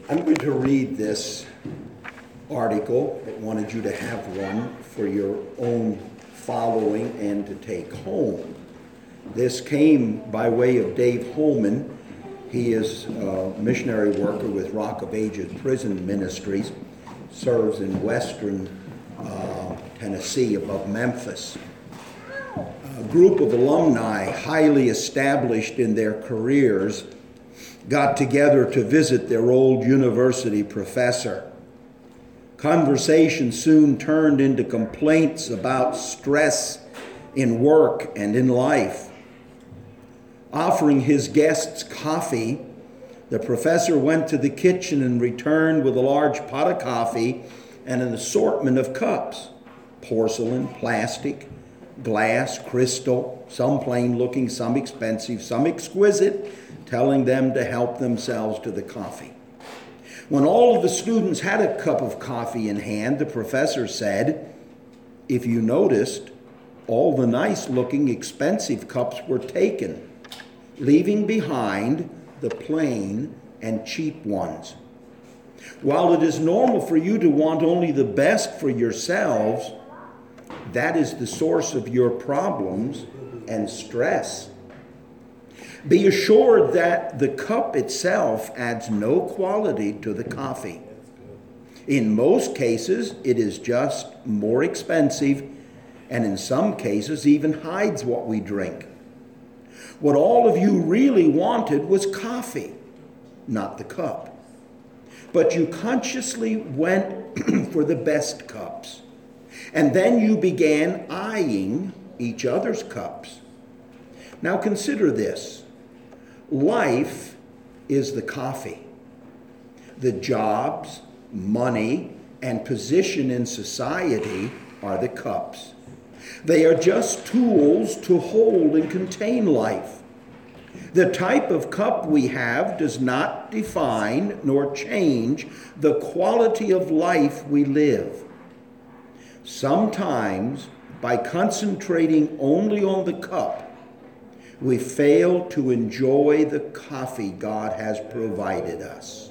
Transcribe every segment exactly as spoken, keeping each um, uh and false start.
I'm going to read this article. I wanted you to have one for your own following and to take home. This came by way of Dave Holman. He is a missionary worker with Rock of Ages Prison Ministries, serves in western uh, Tennessee above Memphis. A group of alumni, highly established in their careers, got together to visit their old university professor. Conversation soon turned into complaints about stress in work and in life. Offering his guests coffee, the professor went to the kitchen and returned with a large pot of coffee and an assortment of cups: porcelain, plastic, glass, crystal, some plain looking, some expensive, some exquisite, telling them to help themselves to the coffee. When all of the students had a cup of coffee in hand, the professor said, "If you noticed, all the nice looking expensive cups were taken, leaving behind the plain and cheap ones. While it is normal for you to want only the best for yourselves, that is the source of your problems and stress. Be assured that the cup itself adds no quality to the coffee. In most cases, it is just more expensive, and in some cases even hides what we drink. What all of you really wanted was coffee, not the cup. But you consciously went for the best cups. And then you began eyeing each other's cups. Now consider this. Life is the coffee. The jobs, money, and position in society are the cups. They are just tools to hold and contain life. The type of cup we have does not define nor change the quality of life we live. Sometimes, by concentrating only on the cup, we fail to enjoy the coffee God has provided us.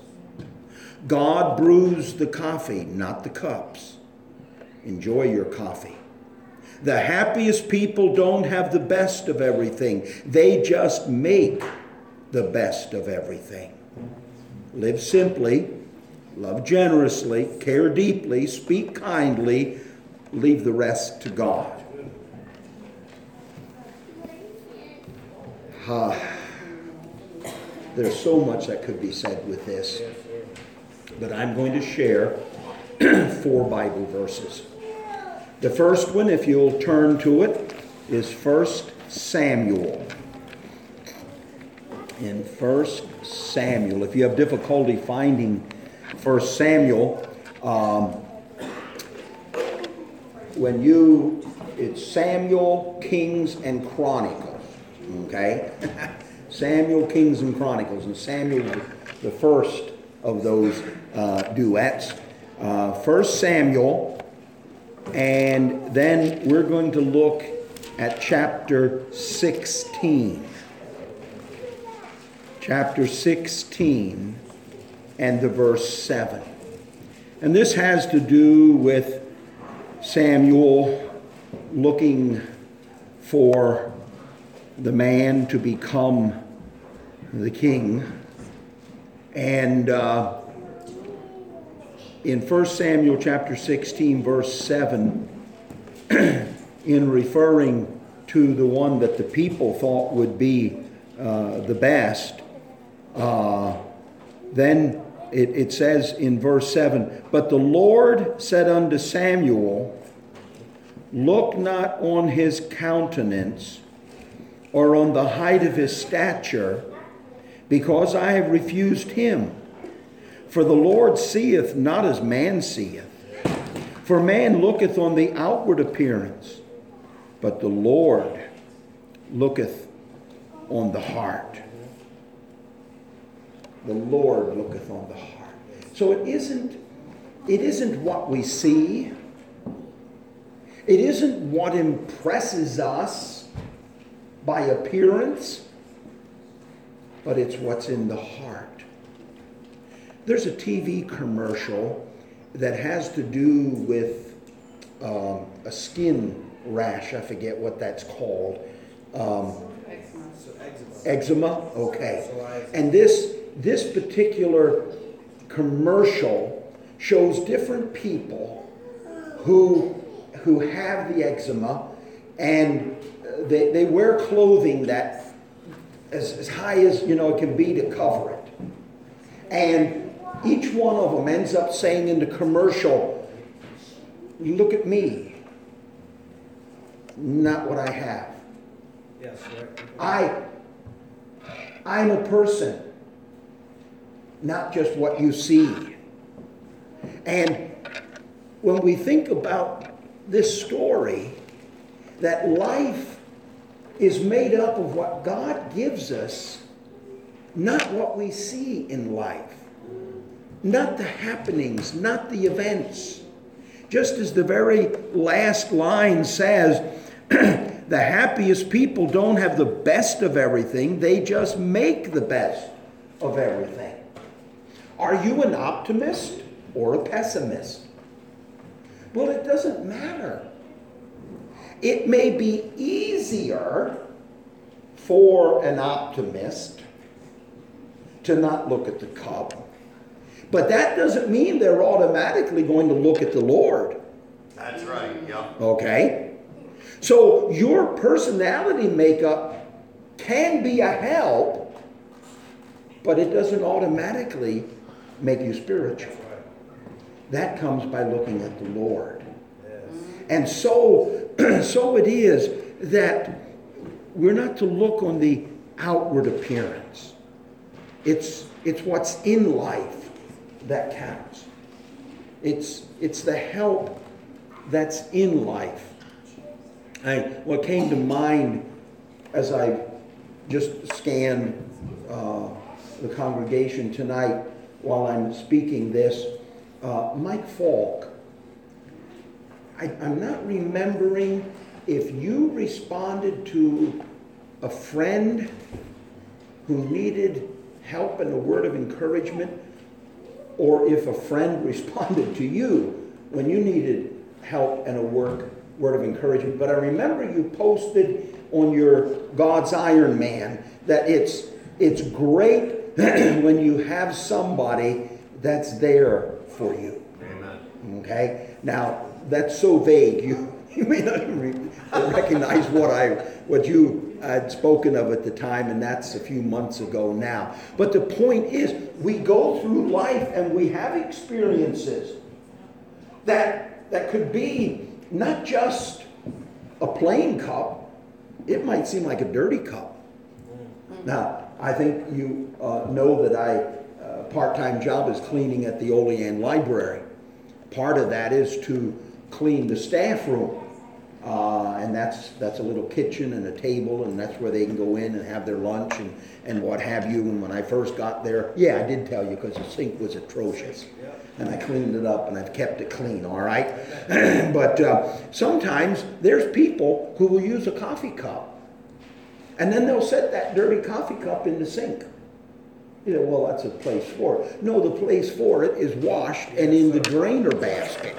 God brews the coffee, not the cups. Enjoy your coffee. The happiest people don't have the best of everything. They just make the best of everything. Live simply, love generously, care deeply, speak kindly, leave the rest to God. Uh, there's so much that could be said with this, but I'm going to share four Bible verses. The first one, if you'll turn to it, is First Samuel. In First Samuel, if you have difficulty finding First Samuel, um, when you, it's Samuel, Kings, and Chronicles. Okay? Samuel, Kings, and Chronicles. And Samuel was the first of those uh, duets. Uh, First Samuel, and then we're going to look at chapter sixteen. Chapter sixteen and the verse seven. And this has to do with Samuel looking for the man to become the king. And uh, in First Samuel chapter sixteen, verse seven, in referring to the one that the people thought would be uh, the best, uh, then it, it says in verse seven, "But the Lord said unto Samuel, Look not on his countenance, or on the height of his stature, because I have refused him. For the Lord seeth not as man seeth. For man looketh on the outward appearance, but the Lord looketh on the heart." The Lord looketh on the heart. So it isn't, it isn't what we see. It isn't what impresses us by appearance, but it's what's in the heart. there's a T V commercial that has to do with um, a skin rash. I forget what that's called. Um, eczema. Okay. And this this particular commercial shows different people who who have the eczema, and they, they wear clothing that as, as high as, you know, it can be to cover it. And each one of them ends up saying in the commercial, look at me, not what I have. Yes, right. I, I'm a person, not just what you see. And when we think about this story, that life is made up of what God gives us, not what we see in life, not the happenings, not the events. Just as the very last line says, the happiest people don't have the best of everything, they just make the best of everything. Are you an optimist or a pessimist? Well, it doesn't matter. It may be easier for an optimist to not look at the cup, but that doesn't mean they're automatically going to look at the Lord. That's right, yeah. Okay? So your personality makeup can be a help, but it doesn't automatically make you spiritual. That comes by looking at the Lord. Yes. And so, so it is that we're not to look on the outward appearance. It's, it's what's in life that counts. It's, it's the help that's in life. I, what came to mind as I just scanned uh, the congregation tonight while I'm speaking this, uh, Mike Falk, I, I'm not remembering if you responded to a friend who needed help and a word of encouragement, or if a friend responded to you when you needed help and a work, word of encouragement. But I remember you posted on your God's Iron Man that it's, it's great when you have somebody that's there for you. Amen. Okay? Now, that's so vague. You, you may not even recognize what I, what you had spoken of at the time, and that's a few months ago now. But the point is, we go through life and we have experiences that, that could be not just a plain cup. It might seem like a dirty cup. Now, I think you uh, know that I, uh, part-time job is cleaning at the Olean Library. Part of that is to clean the staff room. Uh, and that's that's a little kitchen and a table, and that's where they can go in and have their lunch and, and what have you. And when I first got there, yeah, I did tell you, because the sink was atrocious. And I cleaned it up, and I've kept it clean, all right? But uh, sometimes there's people who will use a coffee cup, and then they'll set that dirty coffee cup in the sink. You know, well, that's a place for it. No, the place for it is washed and in the drainer basket.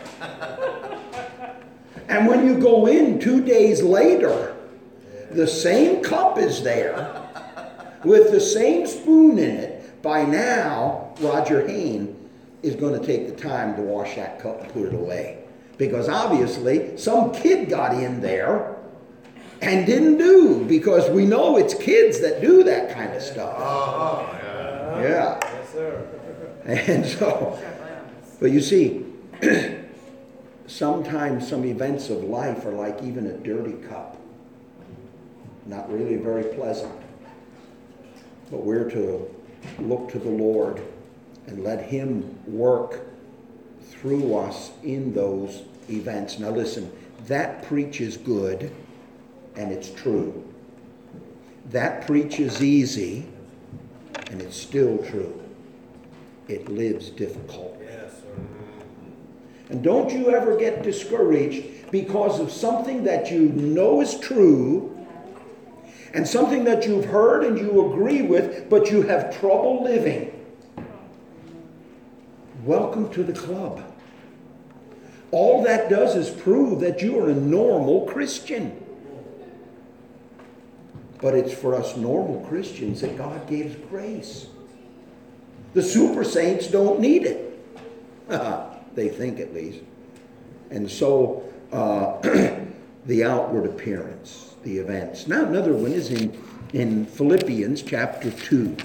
And when you go in two days later, the same cup is there with the same spoon in it. By now, Roger Hayne is going to take the time to wash that cup and put it away. Because obviously, some kid got in there and didn't do, because we know it's kids that do that kind of stuff. Oh, yeah. Yeah. Yes, sir. And so, but you see, sometimes some events of life are like even a dirty cup. Not really very pleasant. But we're to look to the Lord and let Him work through us in those events. Now listen, that preach is good, and it's true. That preach is easy, and it's still true. It lives difficult. Yes, sir. And don't you ever get discouraged because of something that you know is true, and something that you've heard and you agree with, but you have trouble living. welcome to the club. All that does is prove that you are a normal Christian. But it's for us normal Christians that God gives grace. The super saints don't need it. They think at least. And so uh, the outward appearance, the events. Now another one is in, in Philippians chapter two.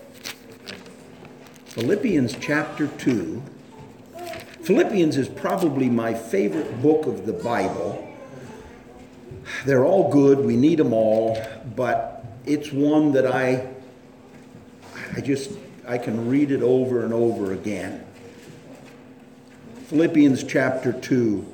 Philippians chapter two. Philippians is probably my favorite book of the Bible. They're all good. We need them all. But it's one that I, I just, I can read it over and over again. Philippians chapter two.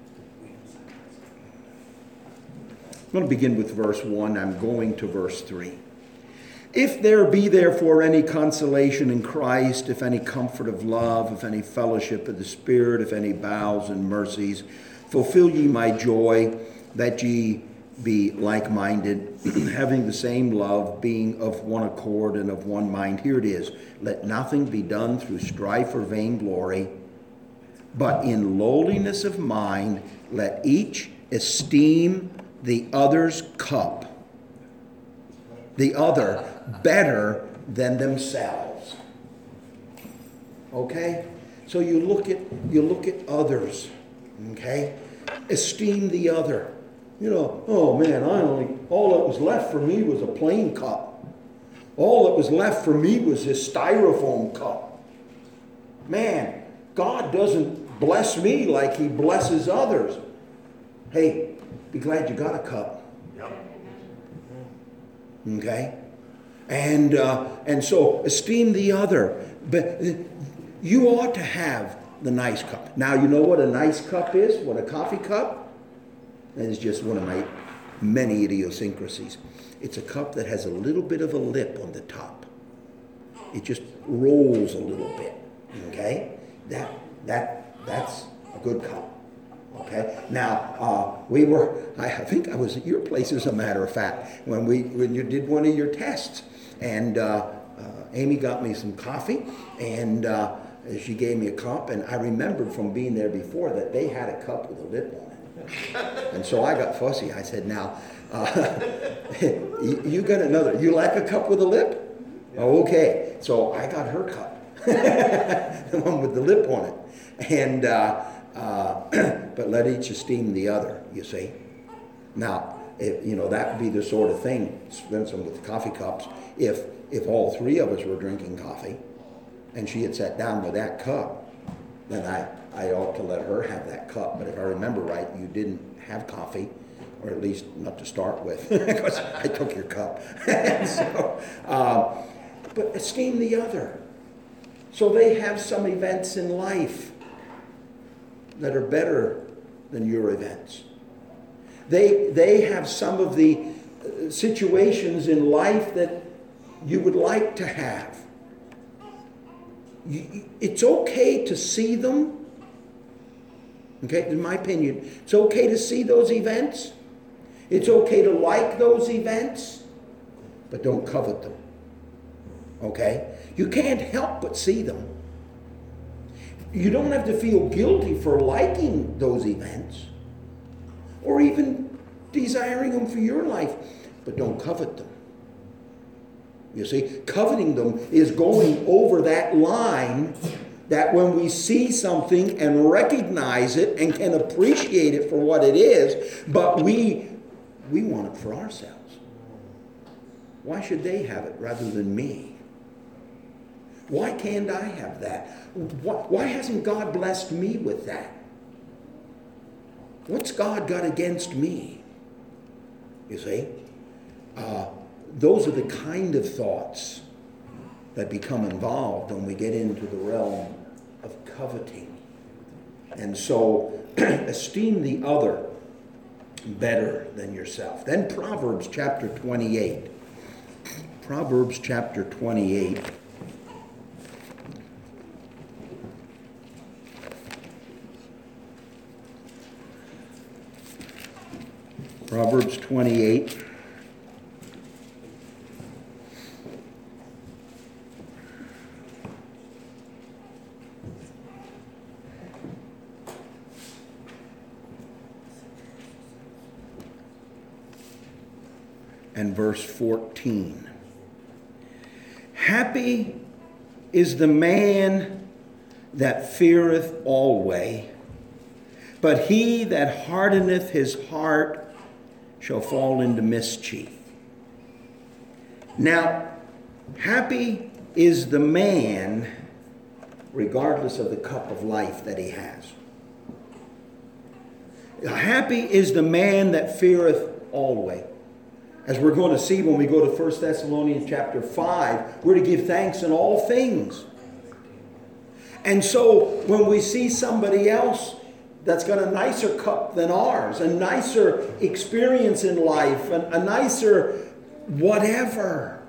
I'm going to begin with verse one. I'm going to verse three. If there be therefore any consolation in Christ, if any comfort of love, if any fellowship of the Spirit, if any bowels and mercies, fulfill ye my joy, that ye be like-minded, having the same love, being of one accord and of one mind. Here it is. Let nothing be done through strife or vainglory, but in lowliness of mind, let each esteem the other's cup, the other better than themselves. Okay? So you look at you look at others. Okay? Esteem the other. You know, oh man, I only all that was left for me was a plain cup. All that was left for me was this styrofoam cup. Man, God doesn't bless me like he blesses others. Hey, be glad you got a cup. Yep. Okay? And uh, and so esteem the other. But you ought to have the nice cup. Now, you know what a nice cup is? What a coffee cup? That is just one of my many idiosyncrasies. It's a cup that has a little bit of a lip on the top. It just rolls a little bit. Okay? That that that's a good cup. Okay. Now uh, we were. I think I was at your place, as a matter of fact, when we when you did one of your tests, and uh, uh, Amy got me some coffee, and uh, she gave me a cup, and I remembered from being there before that they had a cup with a lip on it, and so I got fussy. I said, "Now, uh, you, you got another? You like a cup with a lip? Oh, okay." So I got her cup, the one with the lip on it, and. Uh, Uh, but let each esteem the other, you see. Now, if, you know, that would be the sort of thing, Spencer, with coffee cups, if if all three of us were drinking coffee and she had sat down with that cup, then I, I ought to let her have that cup. But if I remember right, you didn't have coffee, or at least not to start with, because I took your cup. so, uh, but esteem the other. So they have some events in life that are better than your events. They, they have some of the situations in life that you would like to have. You, it's okay to see them. Okay, in my opinion, it's okay to see those events. It's okay to like those events, but don't covet them. Okay? You can't help but see them. You don't have to feel guilty for liking those events or even desiring them for your life, but don't covet them. You see, coveting them is going over that line that when we see something and recognize it and can appreciate it for what it is, but we we want it for ourselves. Why should they have it rather than me? Why can't I have that? Why hasn't God blessed me with that? What's God got against me? You see? Uh, those are the kind of thoughts that become involved when we get into the realm of coveting. And so, esteem the other better than yourself. Then Proverbs chapter twenty-eight. Proverbs chapter twenty-eight. Proverbs twenty-eight. and verse fourteen. Happy is the man that feareth always, but he that hardeneth his heart shall fall into mischief. Now, happy is the man regardless of the cup of life that he has. Happy is the man that feareth always. As we're going to see when we go to First Thessalonians chapter five, we're to give thanks in all things. And so when we see somebody else that's got a nicer cup than ours, a nicer experience in life, a, a nicer whatever,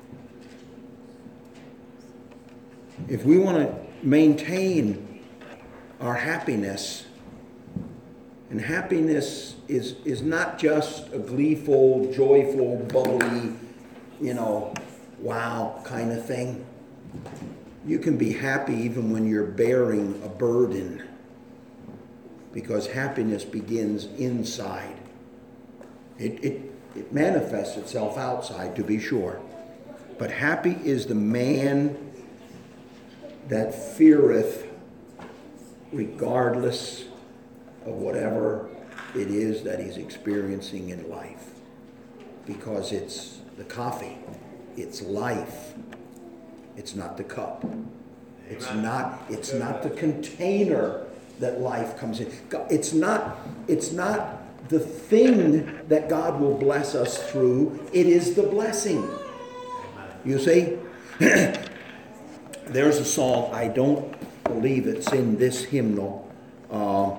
if we want to maintain our happiness, and happiness is, is not just a gleeful, joyful, bubbly, you know, wow kind of thing. You can be happy even when you're bearing a burden, because happiness begins inside. It, it, it manifests itself outside, to be sure. But happy is the man that feareth regardless of whatever it is that he's experiencing in life. Because it's the coffee, it's life. It's not the cup. It's not, it's not the container that life comes in. It's not, it's not the thing that God will bless us through. It is the blessing. You see? There's a song, I don't believe it's in this hymnal. Uh,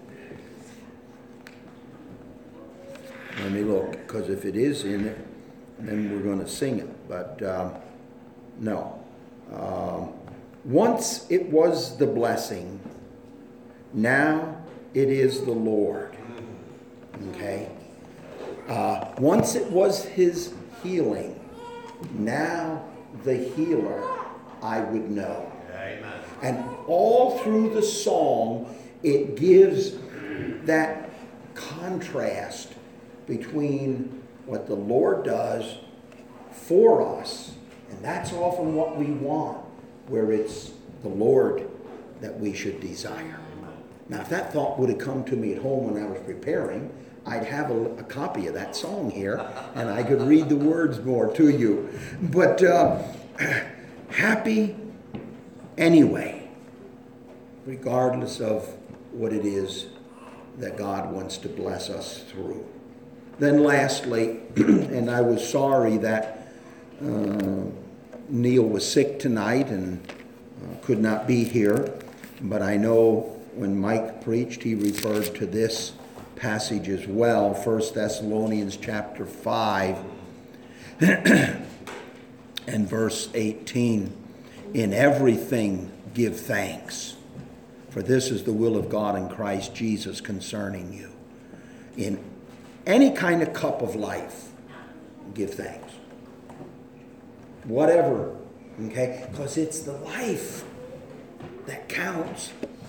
let me look, because if it is in it, then we're going to sing it. But um, no. Um, once it was the blessing, now it is the Lord. Okay? Uh, once it was his healing, now the healer I would know. Amen. And all through the song, it gives that contrast between what the Lord does for us, and that's often what we want, where it's the Lord that we should desire. Now, if that thought would have come to me at home when I was preparing, I'd have a, a copy of that song here, and I could read the words more to you. But uh, happy anyway, regardless of what it is that God wants to bless us through. Then lastly, and I was sorry that uh, Neil was sick tonight and uh, could not be here, but I know when Mike preached, he referred to this passage as well, First Thessalonians chapter five and verse eighteen. In everything give thanks, for this is the will of God in Christ Jesus concerning you. In any kind of cup of life, give thanks. Whatever, okay? Because it's the life that counts.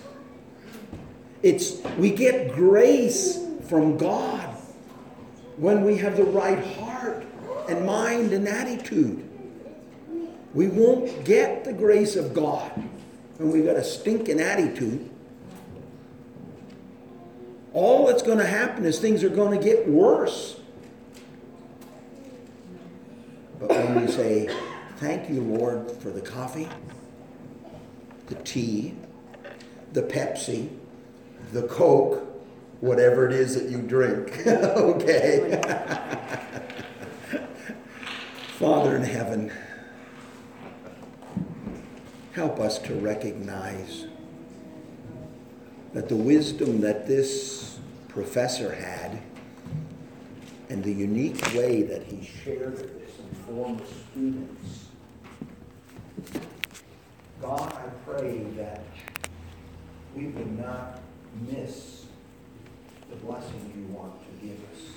It's, we get grace from God when we have the right heart and mind and attitude. We won't get the grace of God when we've got a stinking attitude. All that's going to happen is things are going to get worse. But when we say, thank you, Lord, for the coffee, the tea, the Pepsi, the Coke, whatever it is that you drink, okay? Father in heaven, help us to recognize that the wisdom that this professor had and the unique way that he shared this in former students, God, I pray that we would not miss the blessing you want to give us.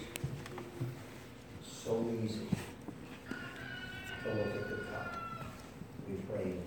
So easy to look at the cup. We pray